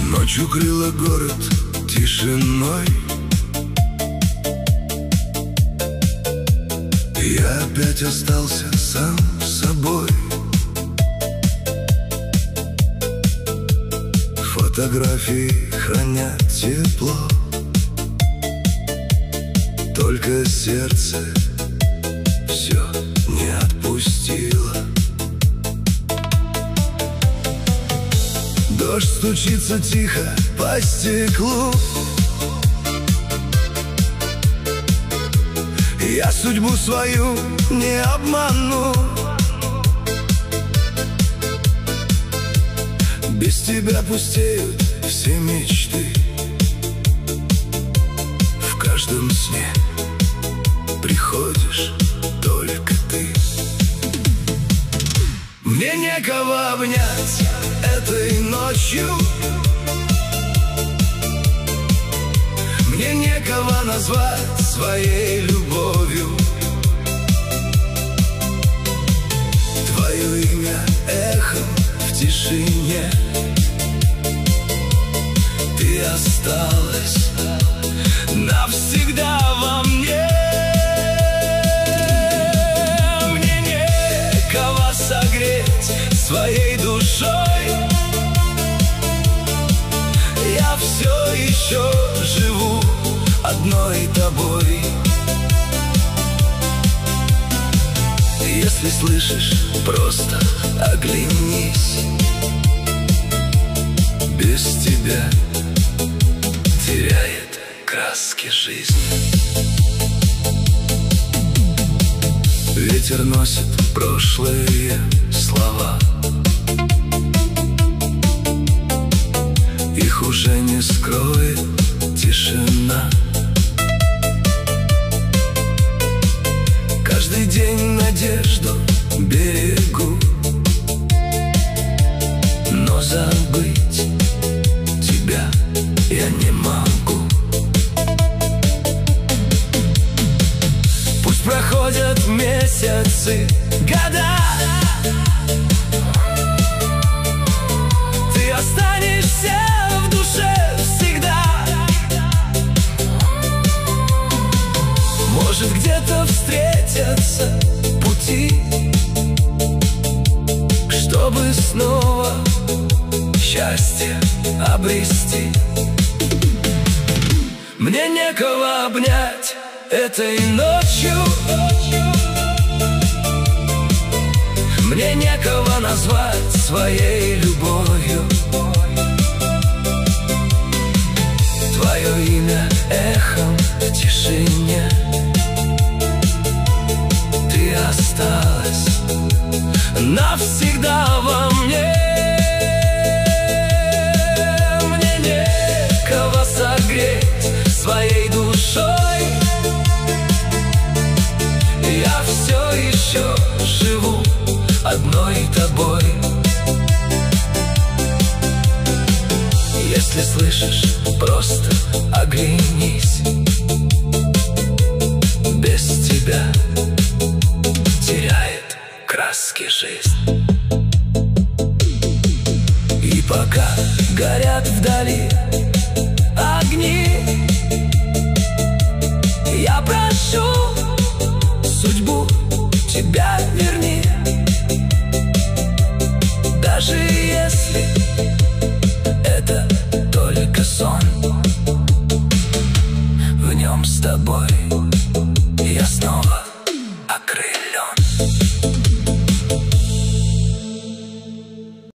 Ночью крыла город тишиной. Я опять остался сам с собой. Фотографии хранят тепло, только сердце все не отпустило. Дождь стучится тихо по стеклу. Я судьбу свою не обману. Без тебя пустеют все мечты. В каждом сне приходишь только ты. Мне некого обнять этой ночью. Мне некого назвать своей любовью. Твое имя эхом в тишине. Ты осталась навсегда во мне. Мне некого согреть своей душой. Я все еще живу одной тобой. Если слышишь, просто оглянись. Без тебя теряет краски жизнь. Ветер носит прошлые слова. Их уже не скроет тишина. Каждый день надежду берегу, но забыть тебя я не могу. Пусть проходят месяцы, года, ты останешься в душе всегда. Может, где-то встретятся пути, чтобы снова счастье обрести. Мне некого обнять этой ночью. Мне некого назвать своей любовью. Твое имя эхом в тишине. Ты осталась навсегда во мне. Мне некого согреть своей душой. Я все еще живу одной тобой. Если слышишь, просто оглянись. Без тебя теряет краски жизнь. И пока горят вдали огни, я прошу судьбу, тебя верни. Даже если это только сон, в нем с тобой я снова